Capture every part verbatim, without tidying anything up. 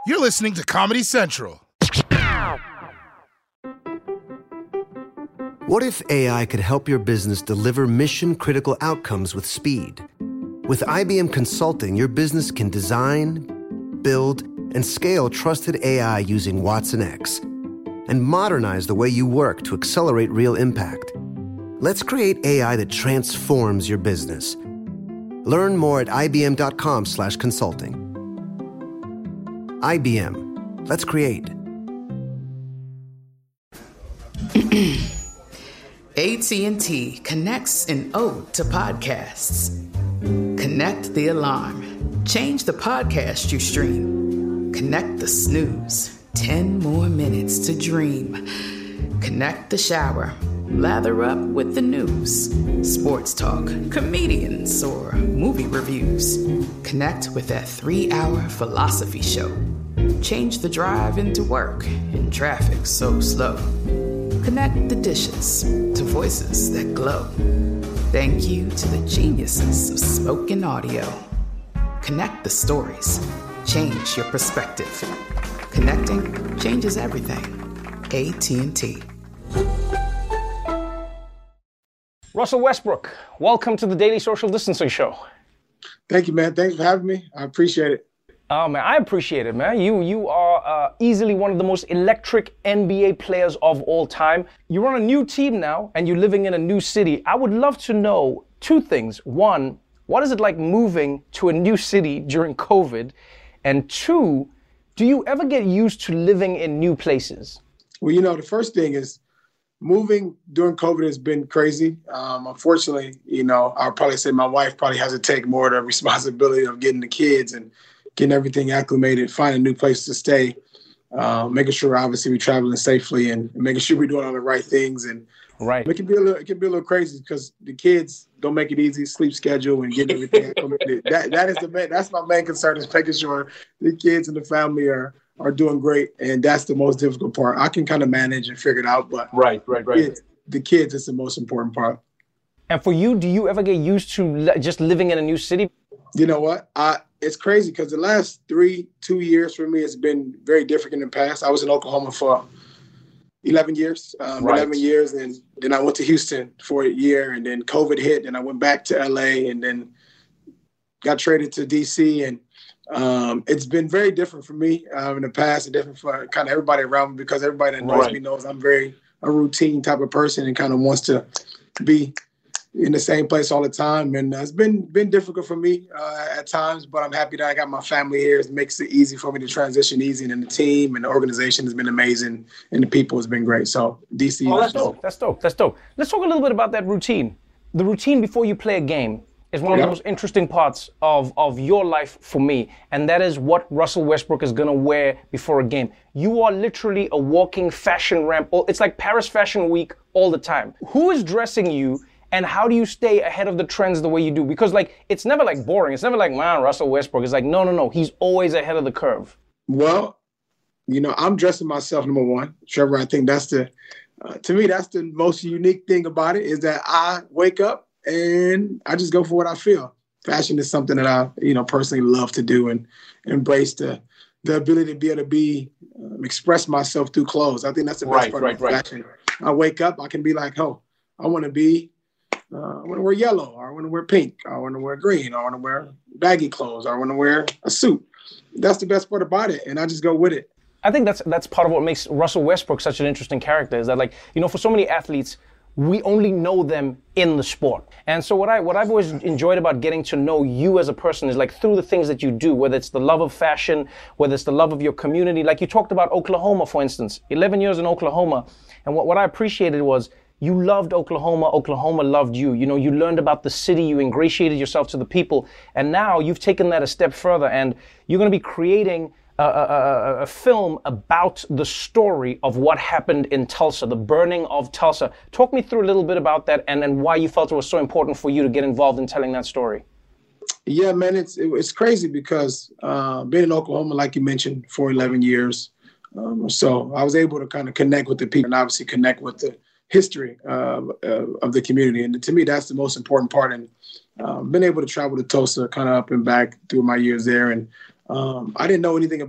You're listening to Comedy Central. What if A I could help your business deliver mission-critical outcomes with speed? With I B M Consulting, your business can design, build, and scale trusted A I using Watson X and modernize the way you work to accelerate real impact. Let's create A I that transforms your business. Learn more at ibm.com slash consulting. I B M. Let's create. A T and T connects an ode to podcasts. Connect the alarm. Change the podcast you stream. Connect the snooze. Ten more minutes to dream. Connect the shower. Lather up with the news. Sports talk, comedians, or movie reviews. Connect with that three-hour philosophy show. Change the drive into work in traffic so slow. Connect the dishes to voices that glow. Thank you to the geniuses of spoken audio. Connect the stories. Change your perspective. Connecting changes everything. A T and T. Russell Westbrook, welcome to the Daily Social Distancing Show. Thank you, man. Thanks for having me. I appreciate it. Oh, man, I appreciate it, man. You you are uh, easily one of the most electric N B A players of all time. You're on a new team now, and you're living in a new city. I would love to know two things. One, what is it like moving to a new city during COVID? And two, do you ever get used to living in new places? Well, you know, the first thing is moving during COVID has been crazy. Um, unfortunately, you know, I'll probably say my wife probably has to take more of the responsibility of getting the kids and getting everything acclimated, finding a new place to stay, uh, making sure obviously we're traveling safely and making sure we're doing all the right things. And right, it can be a little, it can be a little crazy because the kids don't make it easy, sleep schedule and getting everything acclimated. That that is the main, that's my main concern is making sure the kids and the family are are doing great, and that's the most difficult part. I can kind of manage and figure it out, but right, right, right. It, the kids is the most important part. And for you, do you ever get used to le- just living in a new city? You know what? I, it's crazy because the last three, two years for me has been very different in the past. I was in Oklahoma for eleven years, um, right. eleven years. And then I went to Houston for a year and then COVID hit and I went back to L A and then got traded to D C. And um, it's been very different for me um, in the past and different for kind of everybody around me because everybody that knows right. me knows I'm very a routine type of person and kind of wants to be in the same place all the time. And uh, it's been been difficult for me uh, at times, but I'm happy that I got my family here. It makes it easy for me to transition easy. And the team and the organization has been amazing and the people has been great. So D C. Oh, that's dope. That's dope. That's dope. Let's talk a little bit about that routine. The routine before you play a game is one of yeah. the most interesting parts of, of your life for me. And that is what Russell Westbrook is going to wear before a game. You are literally a walking fashion ramp. It's like Paris Fashion Week all the time. Who is dressing you? And how do you stay ahead of the trends the way you do? Because like, it's never like boring. It's never like, man, Russell Westbrook. It's like, no, no, no. He's always ahead of the curve. Well, you know, I'm dressing myself, number one. Trevor, I think that's the, uh, to me, that's the most unique thing about it is that I wake up and I just go for what I feel. Fashion is something that I, you know, personally love to do and embrace the, the ability to be able to be, um, express myself through clothes. I think that's the best right, part right, of right. fashion. I wake up, I can be like, oh, I want to be, Uh, I want to wear yellow, or I want to wear pink, or I want to wear green, or I want to wear baggy clothes, or I want to wear a suit. That's the best part about it, and I just go with it. I think that's that's part of what makes Russell Westbrook such an interesting character is that, like, you know, for so many athletes, we only know them in the sport. And so what, I, what I've always enjoyed about getting to know you as a person is like through the things that you do, whether it's the love of fashion, whether it's the love of your community. Like you talked about Oklahoma, for instance, eleven years in Oklahoma. And what, what I appreciated was you loved Oklahoma, Oklahoma loved you. You know, you learned about the city, you ingratiated yourself to the people, and now you've taken that a step further and you're going to be creating a, a, a film about the story of what happened in Tulsa, the burning of Tulsa. Talk me through a little bit about that and, and why you felt it was so important for you to get involved in telling that story. Yeah, man, it's it, it's crazy because uh, being in Oklahoma, like you mentioned, for eleven years, um, so I was able to kind of connect with the people and obviously connect with the history uh, uh, of the community. And to me, that's the most important part. And um, been able to travel to Tulsa kind of up and back through my years there. And um, I didn't know anything about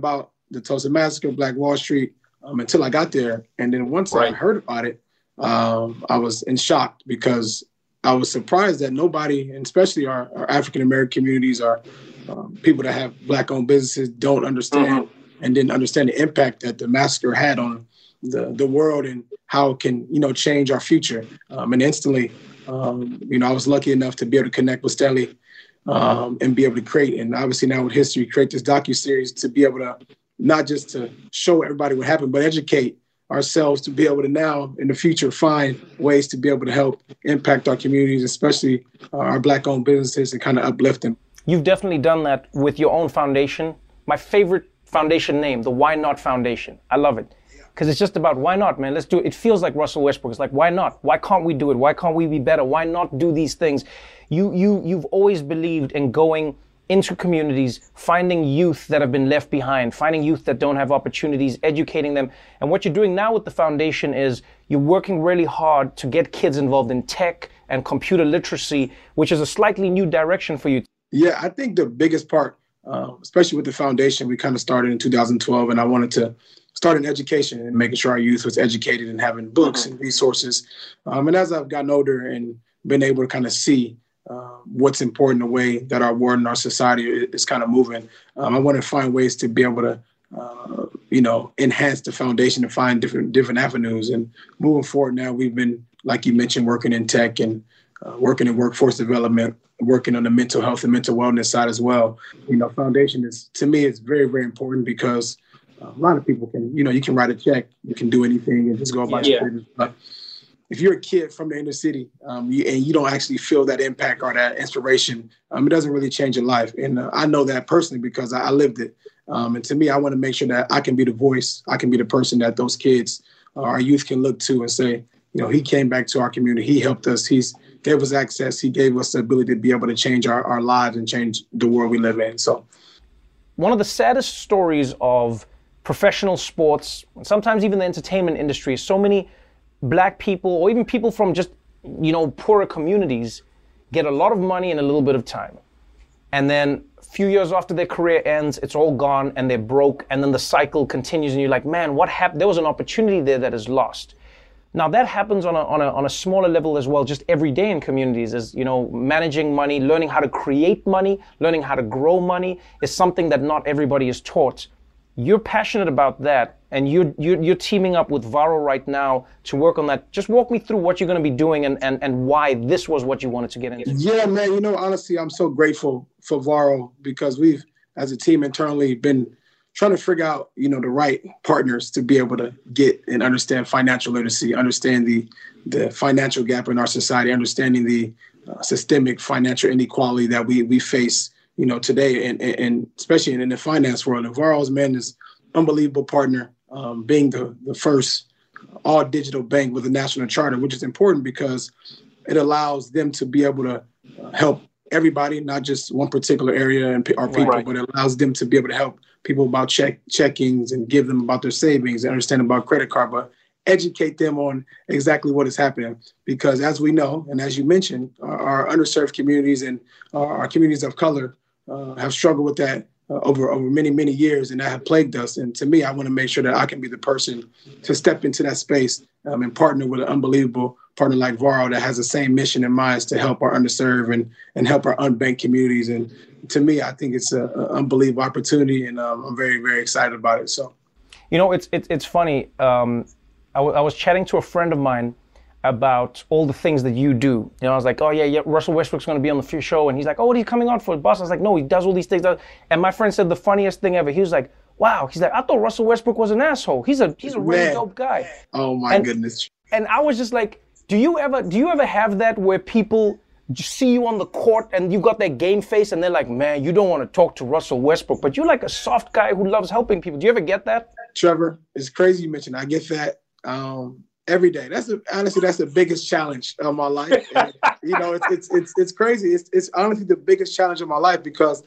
the Tulsa Massacre, Black Wall Street, um, until I got there. And then once Right. I heard about it, um, I was in shock because I was surprised that nobody, and especially our, our African-American communities, our um, people that have Black-owned businesses, don't understand mm-hmm. and didn't understand the impact that the massacre had on the, the world and how it can, you know, change our future. Um, and instantly, um, you know, I was lucky enough to be able to connect with Stelly um, and be able to create, and obviously now with history, create this docuseries to be able to not just to show everybody what happened, but educate ourselves to be able to now in the future find ways to be able to help impact our communities, especially uh, our Black-owned businesses, and kind of uplift them. You've definitely done that with your own foundation. My favorite foundation name, the Why Not Foundation. I love it. Because it's just about why not, man? Let's do it. It feels like Russell Westbrook. It's like, why not? Why can't we do it? Why can't we be better? Why not do these things? You, you, you've always believed in going into communities, finding youth that have been left behind, finding youth that don't have opportunities, educating them. And what you're doing now with the foundation is you're working really hard to get kids involved in tech and computer literacy, which is a slightly new direction for you. Yeah, I think the biggest part, uh, especially with the foundation, we kind of started in two thousand twelve, and I wanted to start in education and making sure our youth was educated and having books mm-hmm. and resources. Um, and as I've gotten older and been able to kind of see uh, what's important, the way that our world and our society is kind of moving, um, I want to find ways to be able to, uh, you know, enhance the foundation and find different different avenues. And moving forward now, we've been, like you mentioned, working in tech and uh, working in workforce development, working on the mental health and mental wellness side as well. You know, foundation is, to me, it's very, very important because a lot of people can, you know, you can write a check, you can do anything and just go about yeah. your business. But if you're a kid from the inner city um, you, and you don't actually feel that impact or that inspiration, um, it doesn't really change your life. And uh, I know that personally because I, I lived it. Um, and to me, I want to make sure that I can be the voice. I can be the person that those kids, uh, our youth can look to and say, you know, he came back to our community. He helped us. He's gave us access. He gave us the ability to be able to change our, our lives and change the world we live in. So one of the saddest stories of professional sports, sometimes even the entertainment industry, so many Black people or even people from just, you know, poorer communities get a lot of money in a little bit of time. And then a few years after their career ends, it's all gone and they're broke. And then the cycle continues and you're like, man, what happened? There was an opportunity there that is lost. Now that happens on a, on a, on a smaller level as well, just every day in communities, is, you know, managing money, learning how to create money, learning how to grow money is something that not everybody is taught. You're passionate about that, and you're, you're, you're teaming up with Varo right now to work on that. Just walk me through what you're going to be doing and, and, and why this was what you wanted to get into. Yeah, man, you know, honestly, I'm so grateful for Varo because we've, as a team internally, been trying to figure out, you know, the right partners to be able to get and understand financial literacy, understand the the financial gap in our society, understanding the uh, systemic financial inequality that we we face, you know, today, and, and especially in, in the finance world. And Varo's, man, is unbelievable partner, um, being the, the first all digital bank with a national charter, which is important because it allows them to be able to uh, help everybody, not just one particular area and or people, right. but it allows them to be able to help people about check checkings and give them about their savings and understand about credit card, but educate them on exactly what is happening. Because as we know, and as you mentioned, our, our underserved communities and our, our communities of color uh, have struggled with that uh, over, over many, many years, and that have plagued us. And to me, I want to make sure that I can be the person to step into that space um, and partner with an unbelievable partner like Varo that has the same mission in mind to help our underserved and, and help our unbanked communities. And to me, I think it's an unbelievable opportunity, and um, I'm very, very excited about it. So, you know, it's it's, it's funny. Um, I, w- I was chatting to a friend of mine about all the things that you do. You know, I was like, oh yeah, yeah, Russell Westbrook's going to be on the show, and he's like, oh, what are you coming on for, boss? I was like, no, he does all these things. And my friend said the funniest thing ever. He was like, wow. He's like, I thought Russell Westbrook was an asshole. He's a he's a really Man. dope guy. Oh my and, goodness. And I was just like, do you ever do you ever have that where people see you on the court and you got that game face and they're like, man, you don't want to talk to Russell Westbrook, but you're like a soft guy who loves helping people. Do you ever get that? Trevor, it's crazy you mentioned. I get that um, every day. That's the, honestly, that's the biggest challenge of my life. And, you know, it's it's it's it's crazy. It's it's honestly the biggest challenge of my life because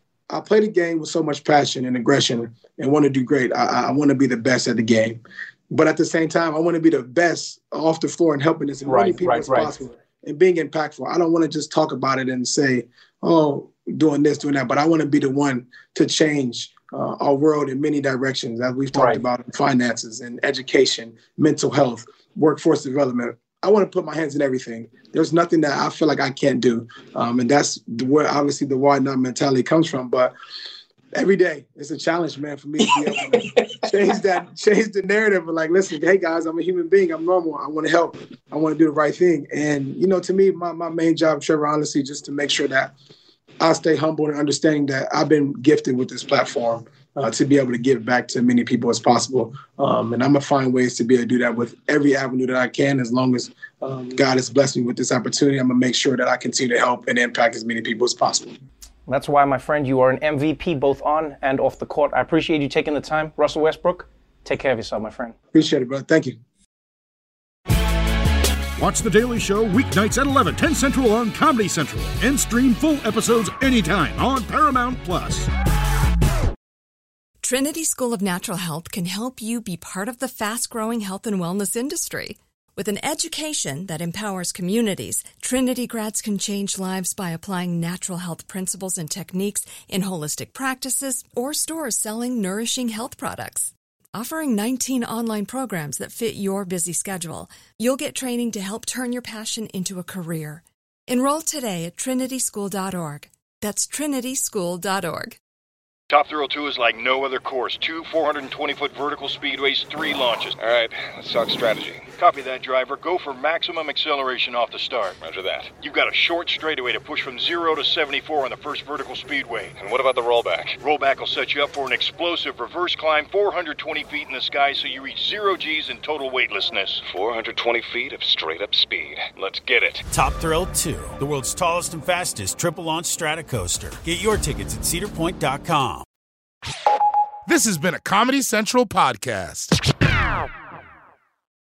I play the game with so much passion and aggression and want to do great. I, I want to be the best at the game, but at the same time, I want to be the best off the floor and helping as many right, people right, as right. possible. And being impactful. I don't want to just talk about it and say, oh, doing this, doing that, but I want to be the one to change uh, our world in many directions, as we've talked Right. about in finances and education, mental health, workforce development. I want to put my hands in everything. There's nothing that I feel like I can't do. Um, and that's the, where obviously the why not mentality comes from. But every day it's a challenge, man, for me to be able to change that, change the narrative of like, listen, hey guys, I'm a human being. I'm normal. I want to help. I want to do the right thing. And, you know, to me, my, my main job, Trevor, honestly, just to make sure that I stay humble and understanding that I've been gifted with this platform uh, to be able to give back to many people as possible. Um, and I'm going to find ways to be able to do that with every avenue that I can. As long as um, God has blessed me with this opportunity, I'm going to make sure that I continue to help and impact as many people as possible. That's why, my friend, you are an M V P both on and off the court. I appreciate you taking the time. Russell Westbrook, take care of yourself, my friend. Appreciate it, bro. Thank you. Watch The Daily Show weeknights at eleven, ten Central on Comedy Central. And stream full episodes anytime on Paramount Plus. Trinity School of Natural Health can help you be part of the fast-growing health and wellness industry. With an education that empowers communities, Trinity grads can change lives by applying natural health principles and techniques in holistic practices or stores selling nourishing health products. Offering nineteen online programs that fit your busy schedule, you'll get training to help turn your passion into a career. Enroll today at trinity school dot org. That's trinity school dot org. Top Thrill two is like no other course. Two four hundred twenty foot vertical speedways, three launches. All right, let's talk strategy. Copy that, driver. Go for maximum acceleration off the start. Roger that. You've got a short straightaway to push from zero to seventy-four on the first vertical speedway. And what about the rollback? Rollback will set you up for an explosive reverse climb four hundred twenty feet in the sky so you reach zero G's in total weightlessness. four hundred twenty feet of straight-up speed. Let's get it. Top Thrill two, the world's tallest and fastest triple-launch strata coaster. Get your tickets at cedar point dot com. This has been a Comedy Central podcast.